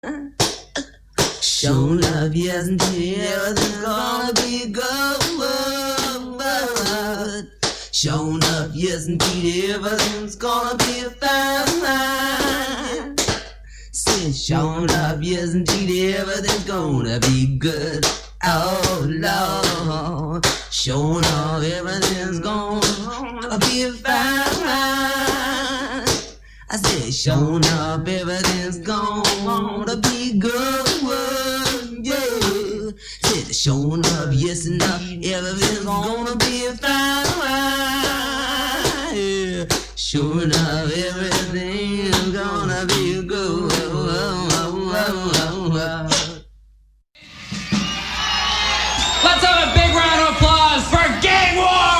Show love, yes, indeed, everything's gonna be good. Show up, yes, indeed, everything's gonna be fine. Say, show up, yes, indeed, everything's gonna be good. Oh, Lord, show up, everything's gonna be fine. I said, show up, everything's gonna be good. Yeah, said, show up, yes, enough, everything's gonna be fine. Yeah, sure enough, everything's gonna be good. Let's have a big round of applause for Gang War!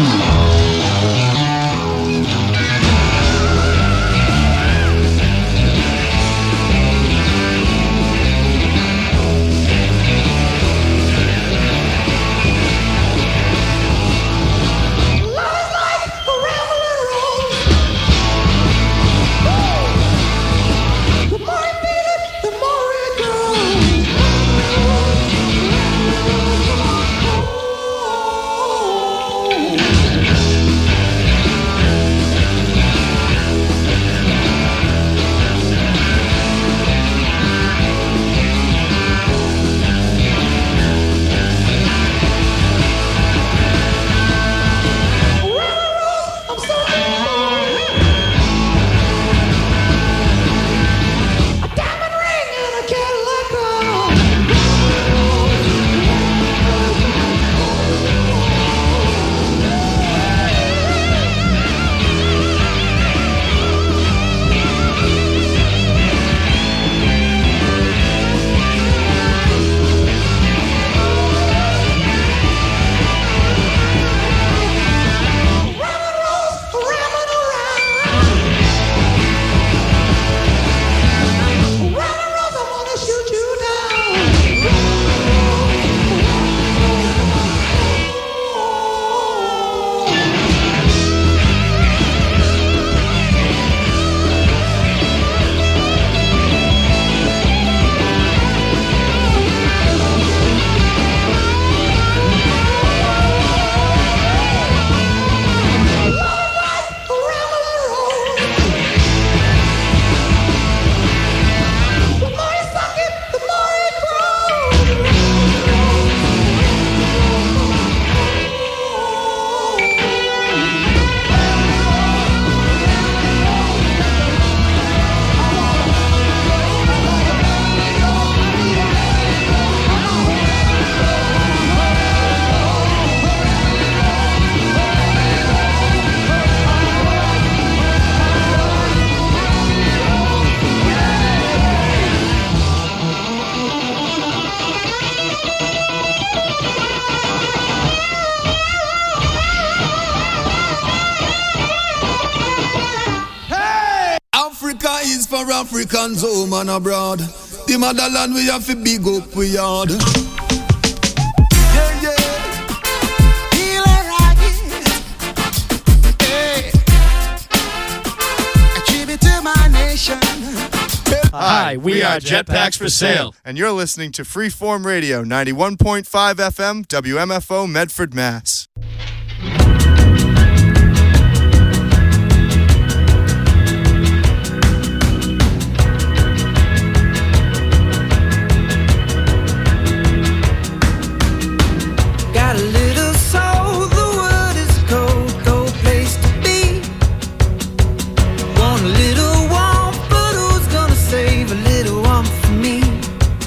For Africans home and abroad, the motherland we have to big up we yard. Yeah, yeah. Feel alright. Hey. A tribute to my nation. Hi, we are Jetpacks for Sale, and you're listening to Freeform Radio, 91.5 FM, WMFO, Medford, Mass.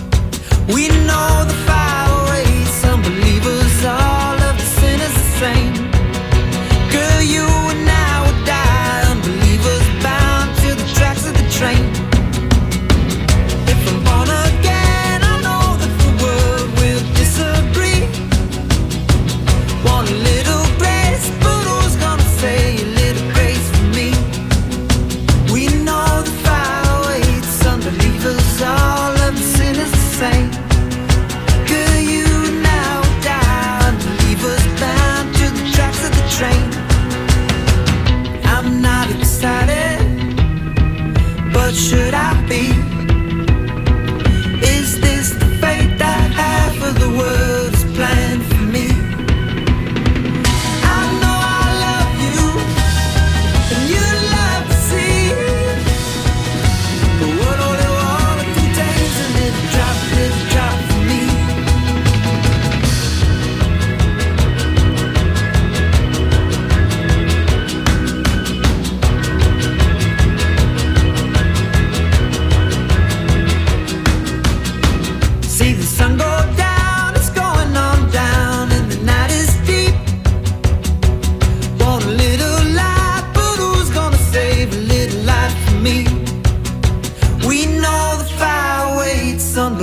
We know the fire race, some believers all of the sinners the same.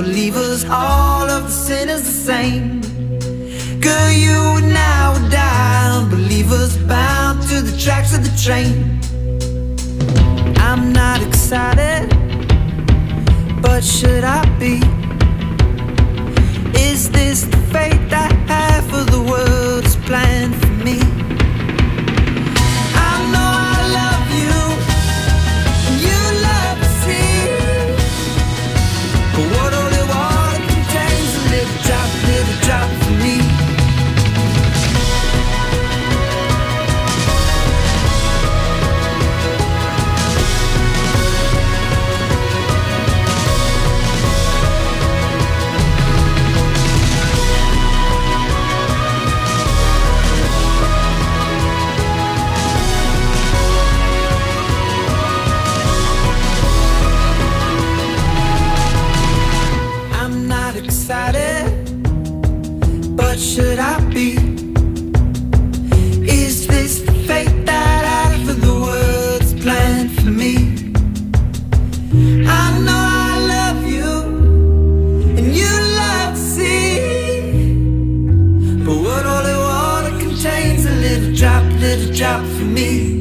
believers, all of the sinners the same. Girl, you and I would die, unbelievers bound to the tracks of the train. I'm not excited, but should I be? Is this the fate that half of the world is planned for me? I know I love you, and you love the sea, but what only water contains a little drop for me. But should I be? Is this the fate that half of the world's planned for me? I know I love you, and you love the sea, but what holy water contains a little drop for me.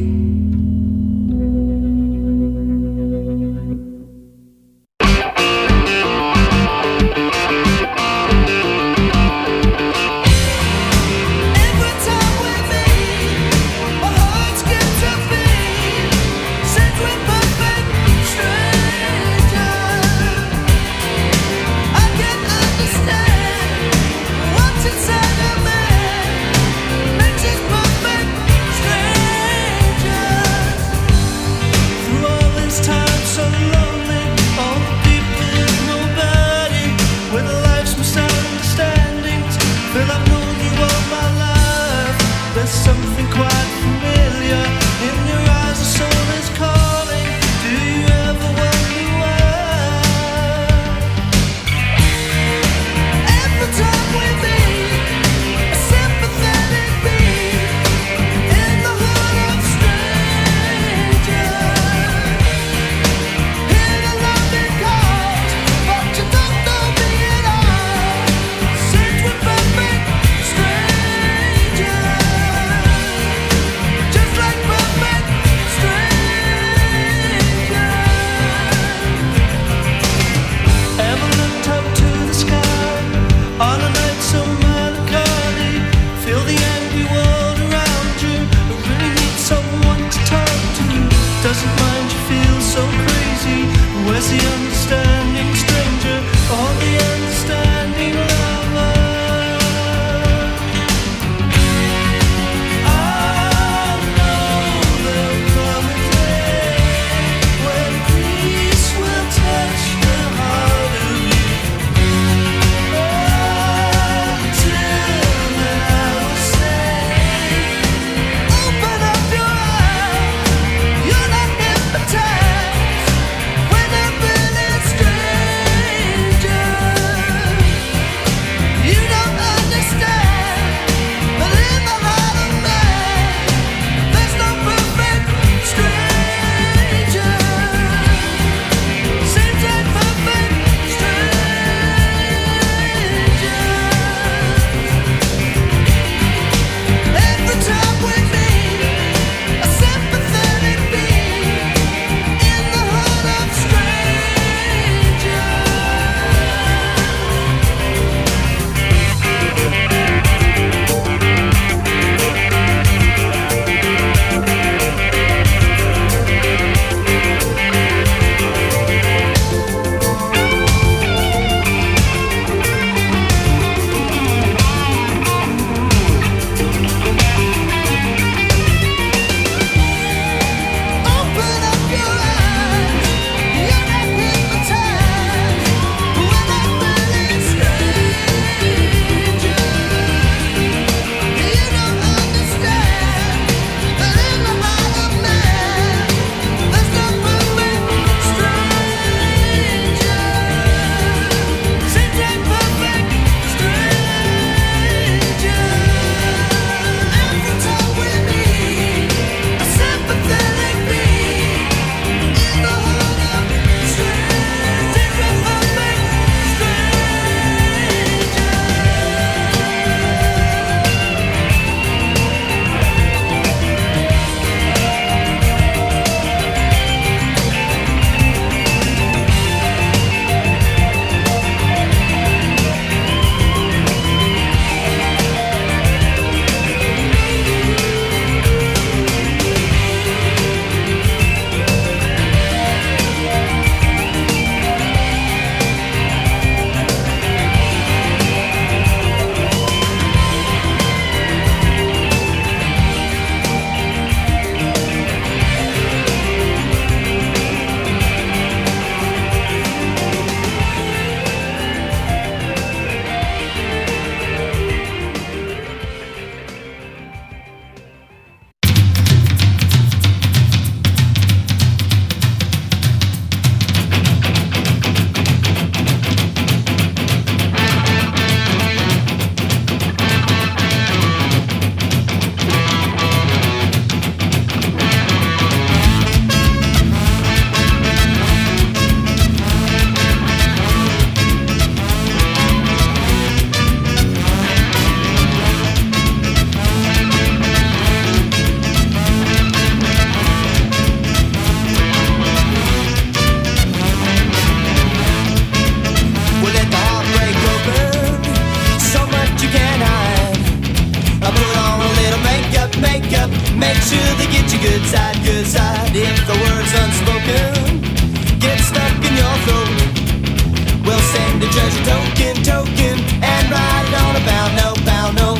token, and ride it on a bound, no, bound, no.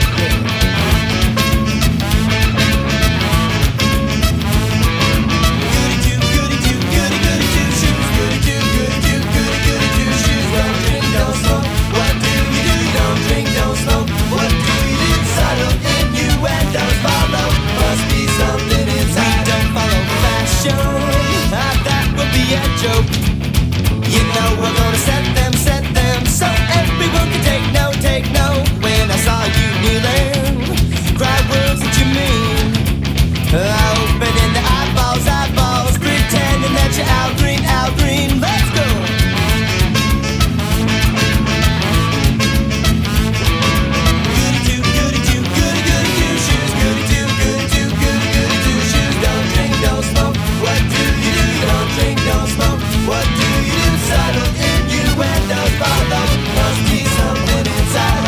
Joke. You know we're gonna set them so everyone can take no. When I saw you kneeling, cried words that you mean. Opening the eyeballs, pretending that you're Al Green. Let's go. Goody two shoes. Goody two shoes. Don't drink, don't smoke. What do you do? Don't drink, don't smoke. What do you do? Subtle innuendos follow. Must be something inside.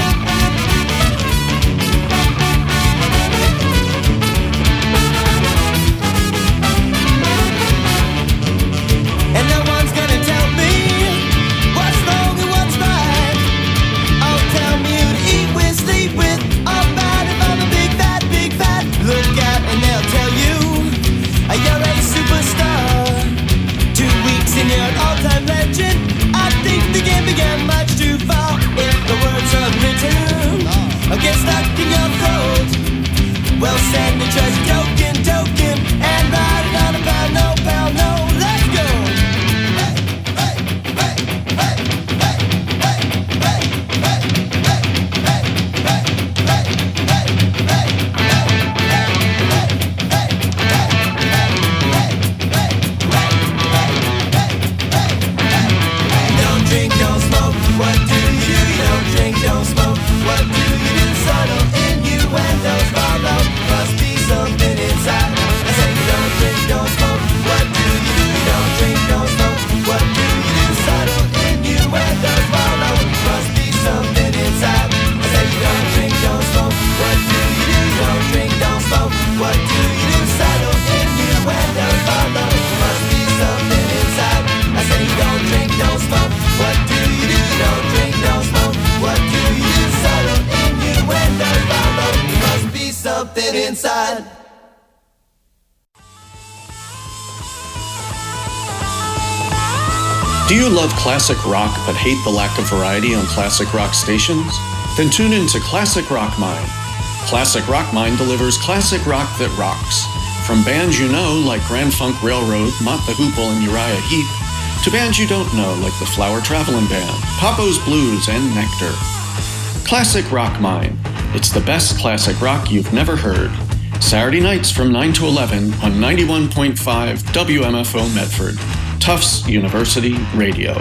And no one's gonna tell me what's wrong and what's right. Oh, tell me who to eat with, sleep with. All bad if I'm a big fat. Look at and they'll tell you you're a superstar. 2 weeks and you're an all-time legend. I think the game began much too far. If the words are written, I'll get stuck in your throat. Well, send the treasure token, and ride it on a pound, no. Let's go. Inside. Do you love classic rock but hate the lack of variety on classic rock stations? Then tune in to Classic Rock Mine. Classic Rock Mine delivers classic rock that rocks. From bands you know like Grand Funk Railroad, Mott the Hoople, and Uriah Heep, to bands you don't know like the Flower Traveling Band, Papo's Blues, and Nectar. Classic Rock Mine. It's the best classic rock you've never heard. Saturday nights from 9 to 11 on 91.5 WMFO Medford, Tufts University Radio.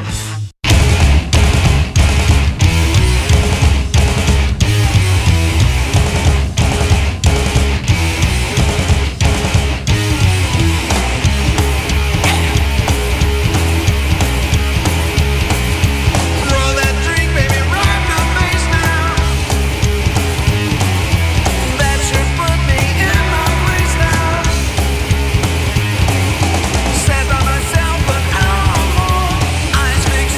Set on myself, but I don't more.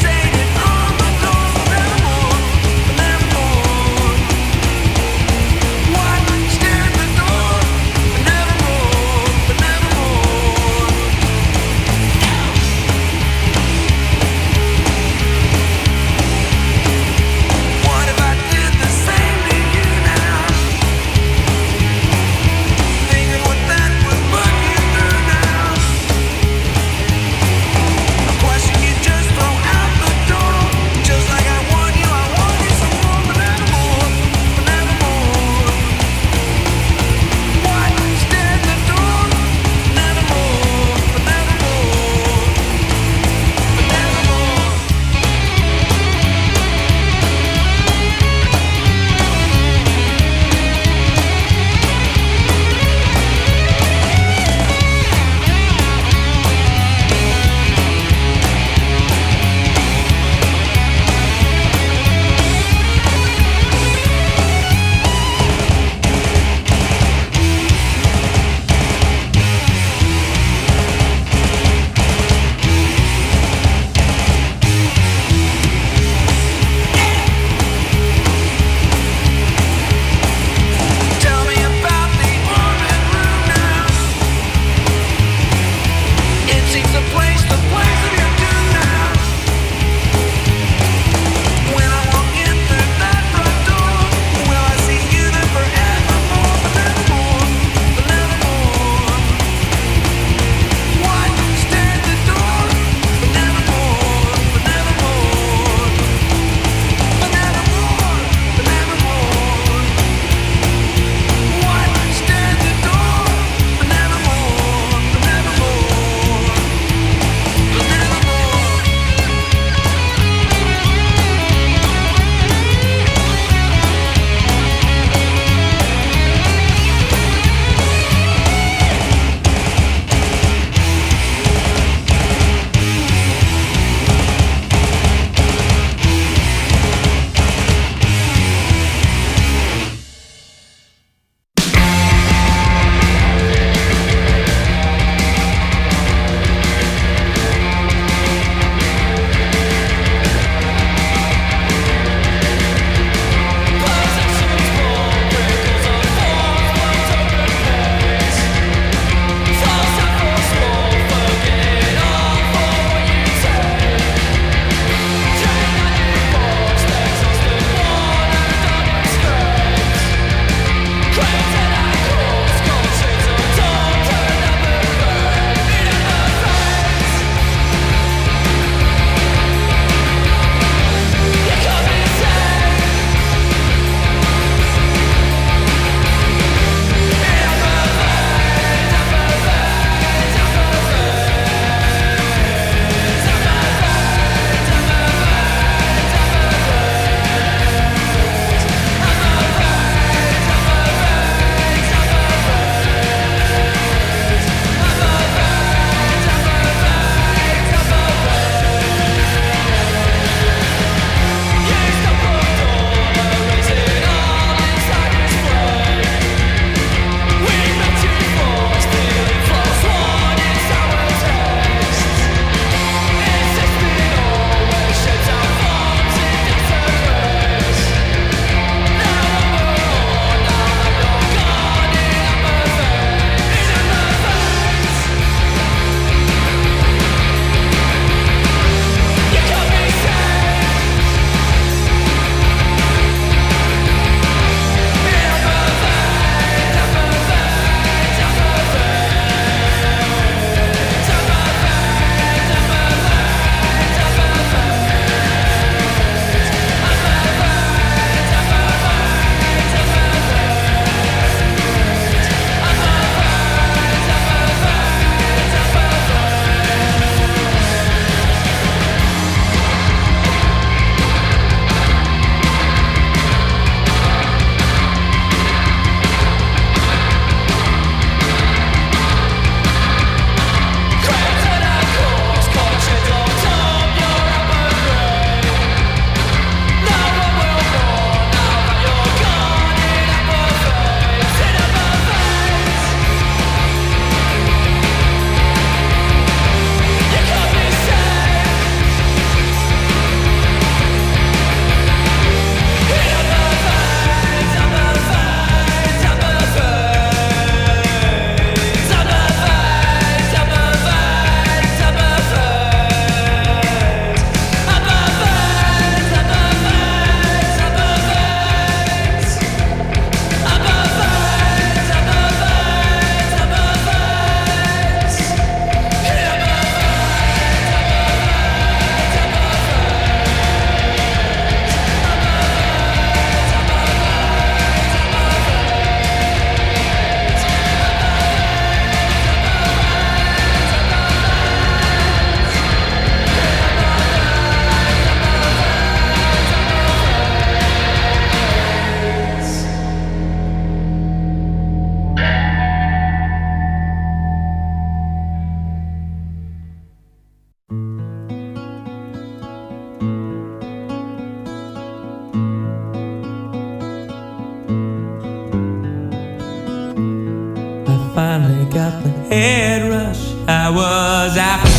got the head rush. I was after.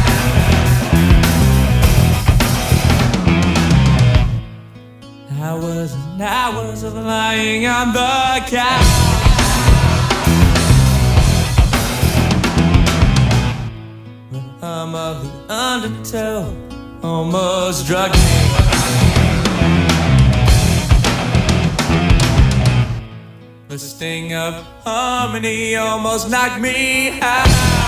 Hours and hours of lying on the couch. The hum of the undertow almost drugged me. The sting of harmony almost knocked me out.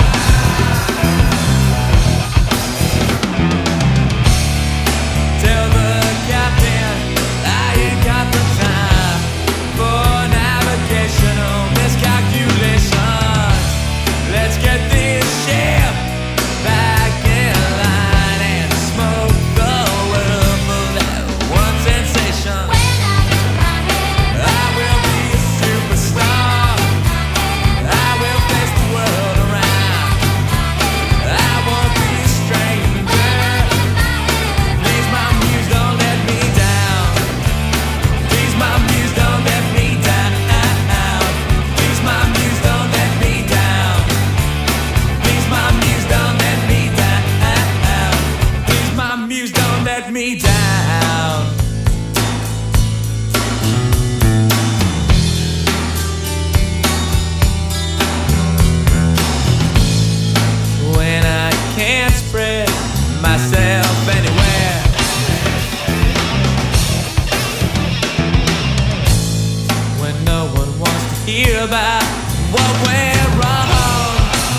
Tell the captain I ain't got the time for navigational miscalculations. Let's get this ship back in line and smoke the world for that one sensation. I will be a superstar. I will face the world around. I won't be a stranger. Please, my muse, don't let me down. Please, my muse, don't let me down. Please, my muse, don't let me down. Please, my muse, don't let me down. Please, my muse, don't let me down. When I can't spread myself anywhere, when no one wants to hear about what went wrong,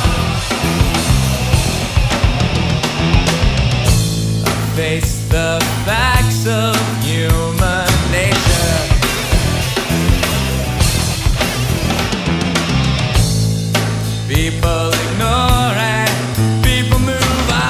I face the facts of human nature. People ignore and people move on.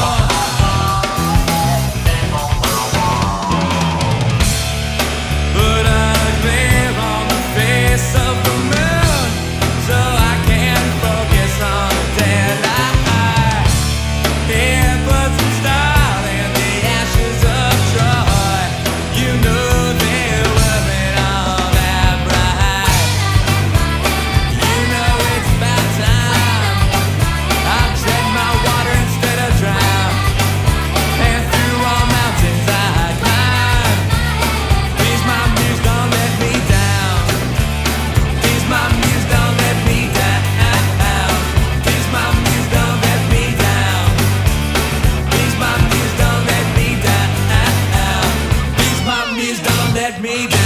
Put a glare on the face of the moon, so I can focus on the dead eye. Here, put some style in the ashes of Troy. You know they weren't all that bright. You know it's about time I tread my water instead of drown, and through all mountains I climb. Please, my muse, don't let me down. Please, my muse, don't let me down. Please, my muse, don't let me down. Please, my muse, don't let me down. Please, my muse, don't let me down.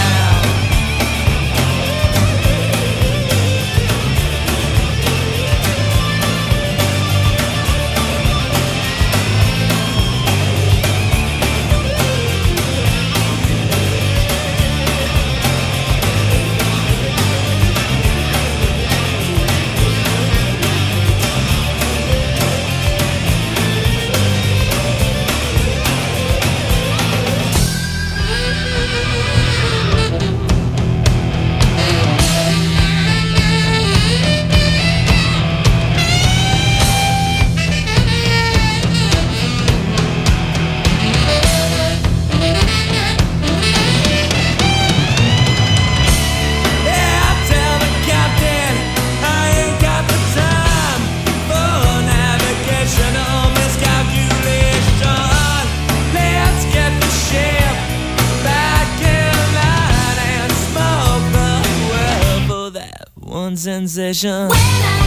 Yeah, tell the captain I ain't got the time for navigational miscalculation. Let's get the ship back in line and smoke the world for that one sensation. You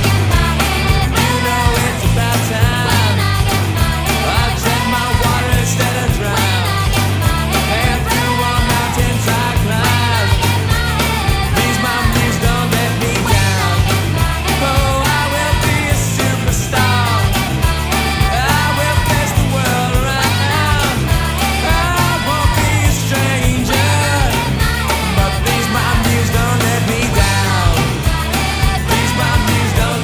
know it's about time I tread my water instead of drown, and through all mountains I climb. Please, my muse, don't let me down. Oh, I will be a superstar. I will face the world around. I won't be a stranger. But please, my muse, don't let me down. Please, my muse, don't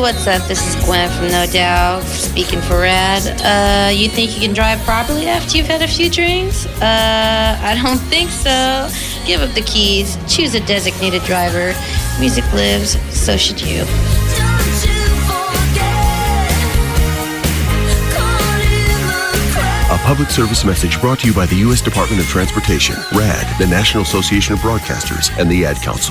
what's up? This is Gwen from No Doubt, speaking for Rad. You think you can drive properly after you've had a few drinks? I don't think so. Give up the keys, choose a designated driver. Music lives, so should you. A public service message brought to you by the U.S. Department of Transportation, RAD, the National Association of Broadcasters, and the Ad Council.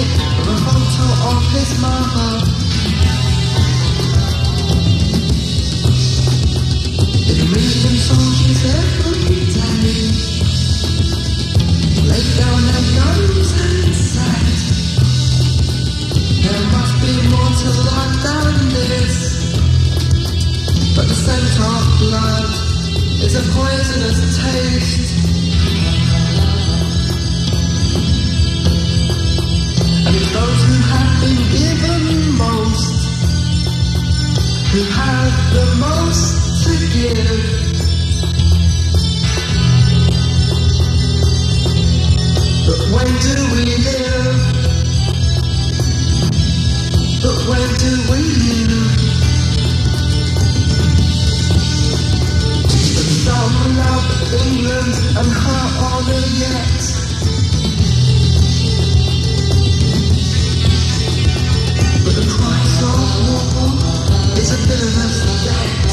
pocket of a photo of his mother. The American soldiers every day laid down their guns and said, there must be more to life than this. But the scent of blood is a poisonous taste. And it's those who have been given most, who have the most to give. But when do we live? But when do we live? But some love England and her honour yet. But the price of war is a bitterness debt.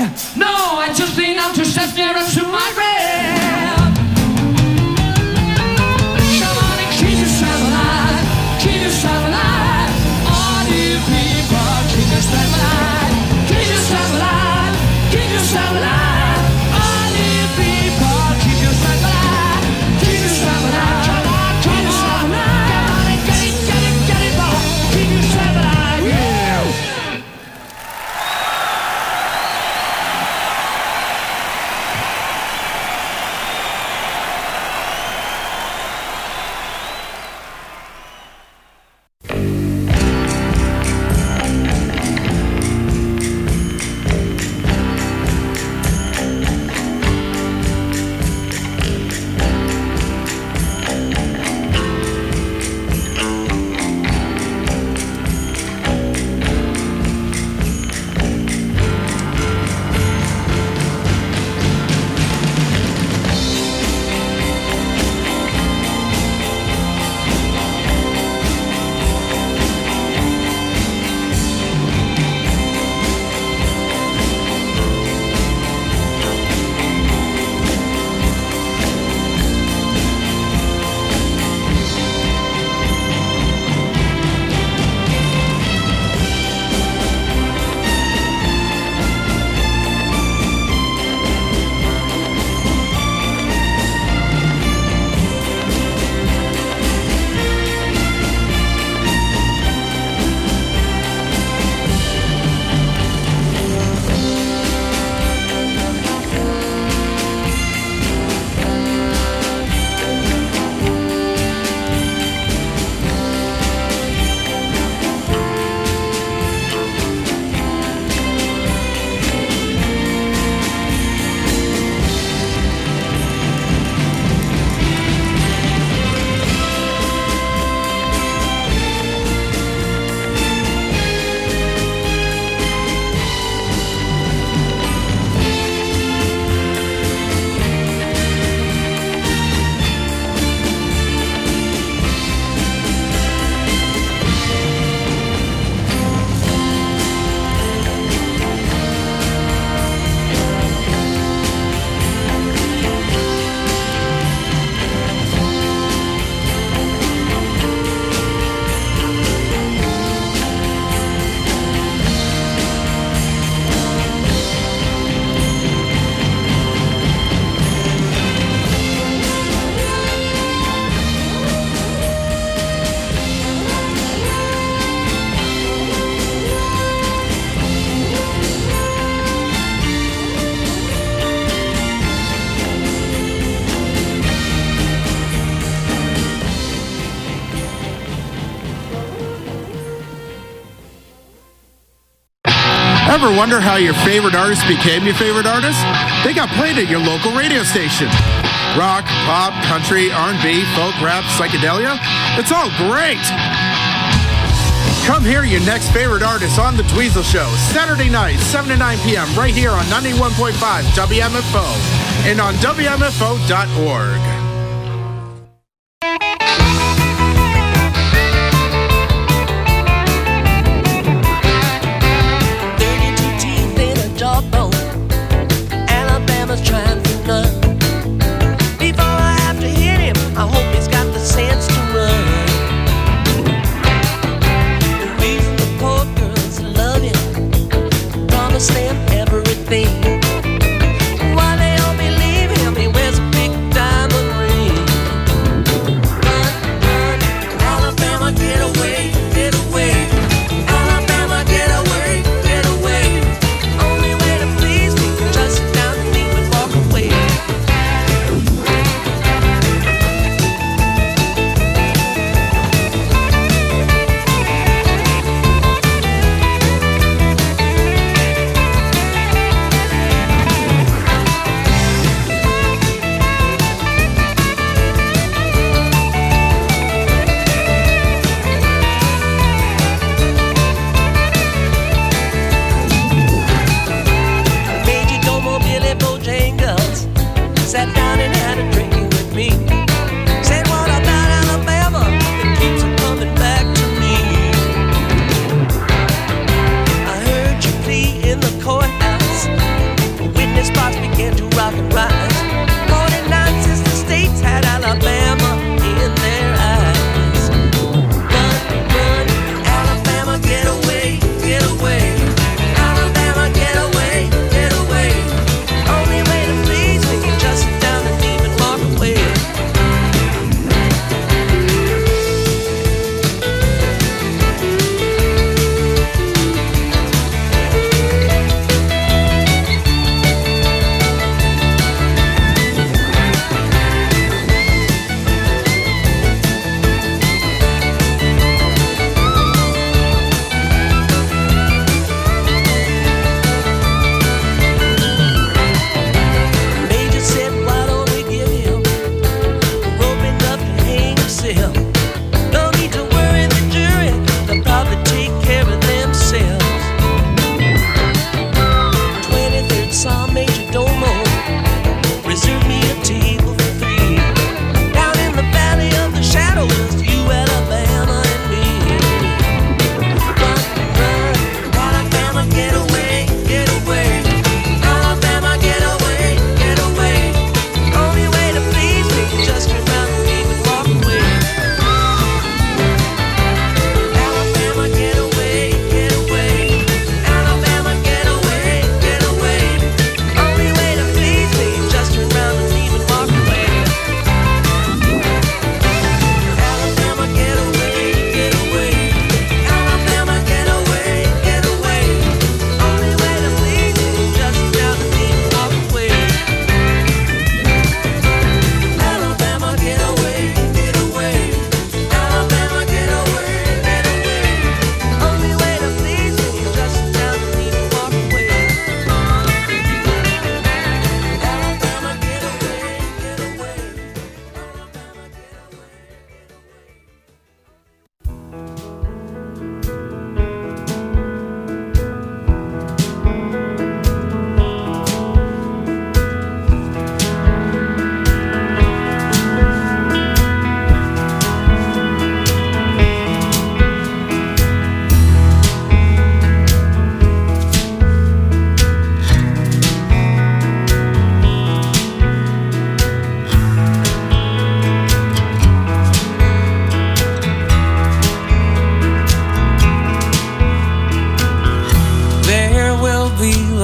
No, I just lean out to step nearer to my grave. Come on and keep yourself alive. Keep yourself alive. All you people, keep yourself alive. Keep yourself alive. Keep yourself alive. All you people, keep yourself alive. Keep yourself alive. Come on, keep yourself alive. Come on and get it, boy. Keep yourself alive. Yeah. Ever wonder how your favorite artist became your favorite artist? They got played at your local radio station. Rock, pop, country, R&B, folk, rap, psychedelia. It's all great. Come hear your next favorite artist on The Dweezil Show, Saturday night, 7 to 9 p.m. right here on 91.5 WMFO and on WMFO.org. Why they all believe him, he wears a big diamond ring.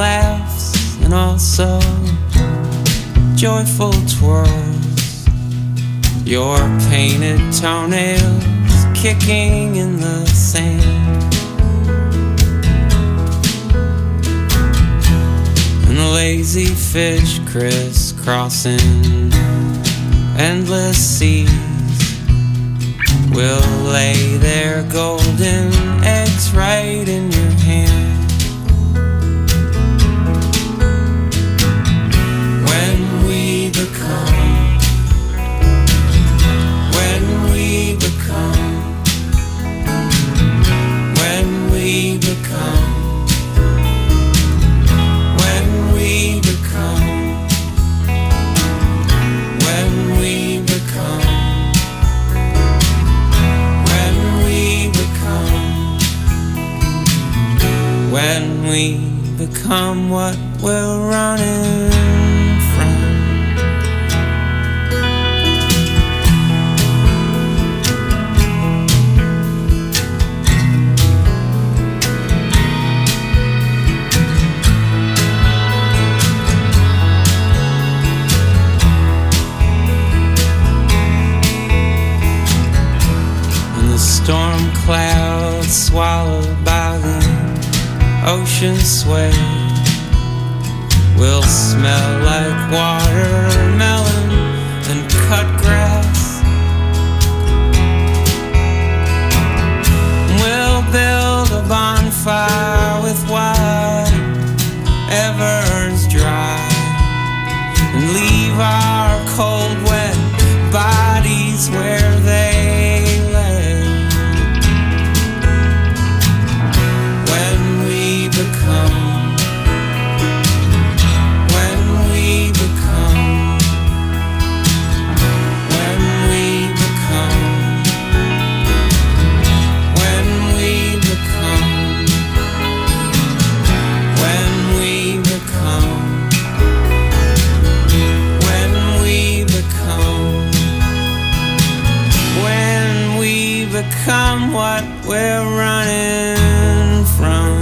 laughs and also joyful twirls, your painted toenails kicking in the sand, and the lazy fish crisscrossing endless seas will lay their golden eggs right in your hand. When we become, when we become, when we become, when we become, when we become, when we become what we're running from. And the storm clouds swallowed by the ocean sway will smell like watermelon and cut grass. We'll build a bonfire with whatever's dry and leave our cold wet bodies where they lay. When we become, when we become, when we become, when we become, when we become, when we become, when we become what we're running from.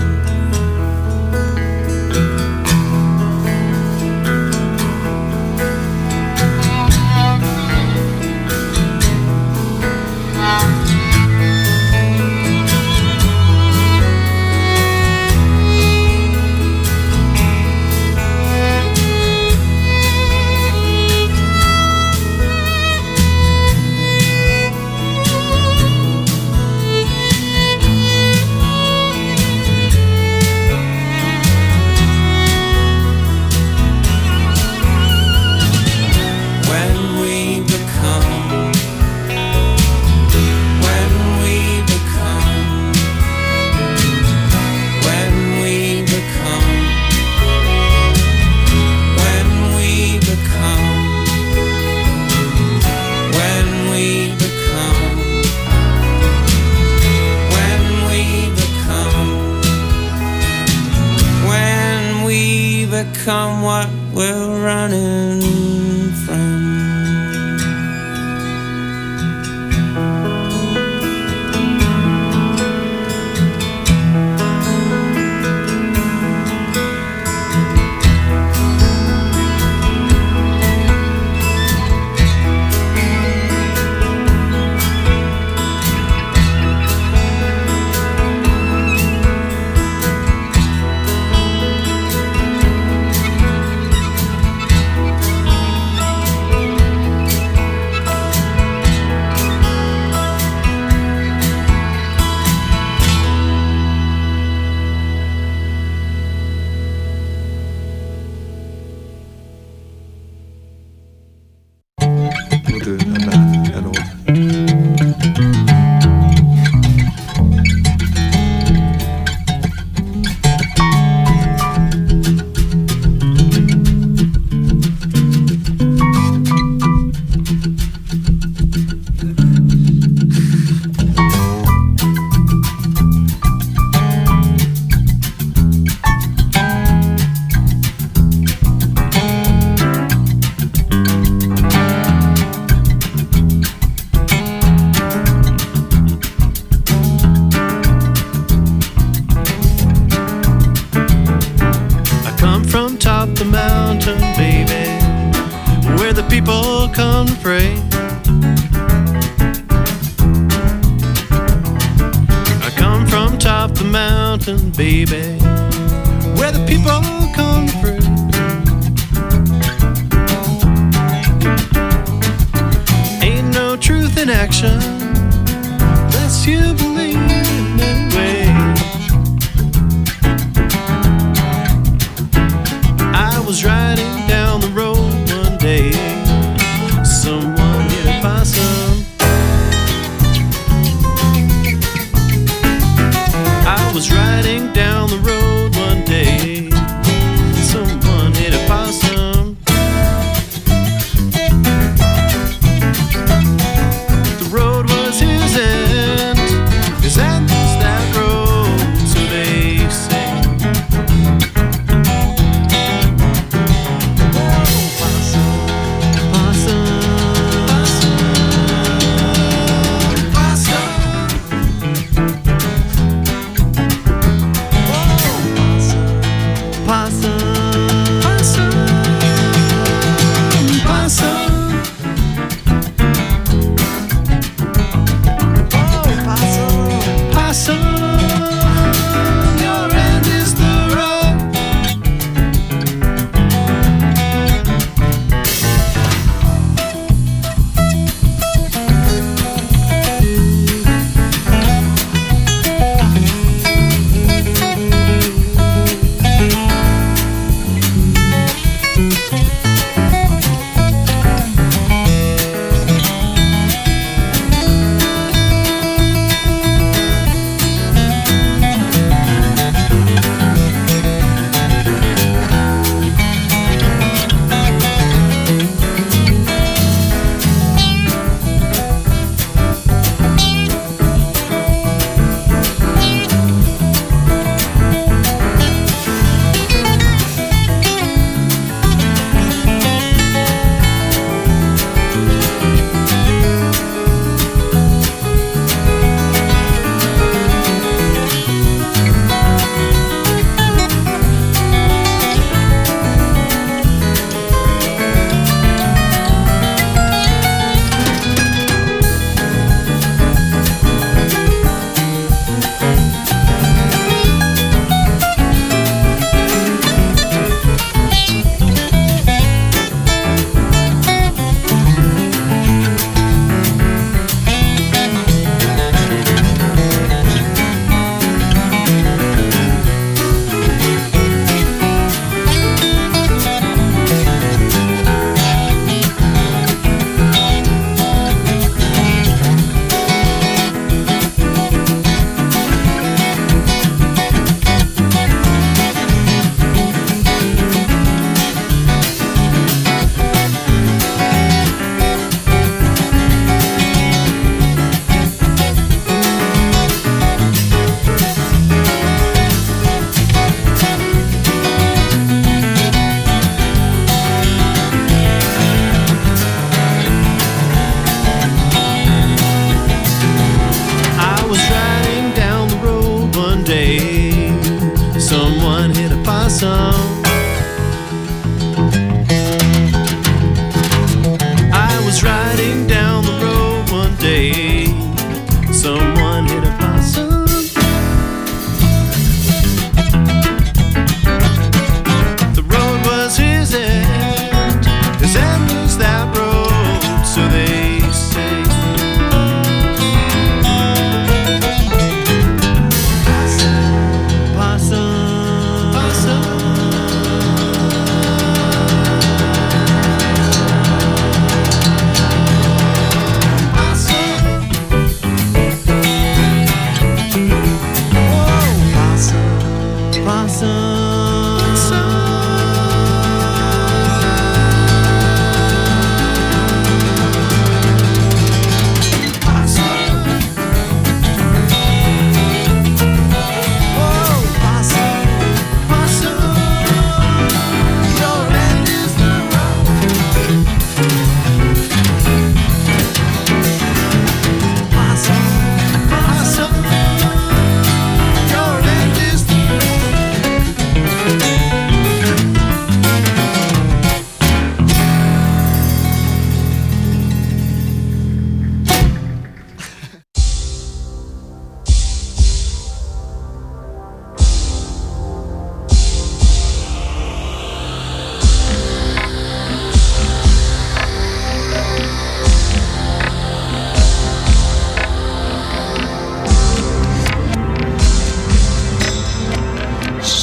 Become what we're running from. afraid. I come from top the mountain, baby, where the people come free. Ain't no truth in action unless you believe in it way. I was riding down the road one day, someone hit a possum. I was riding down the road one day, someone hit a possum. The road was his end, his end was that road, so they say. Possum.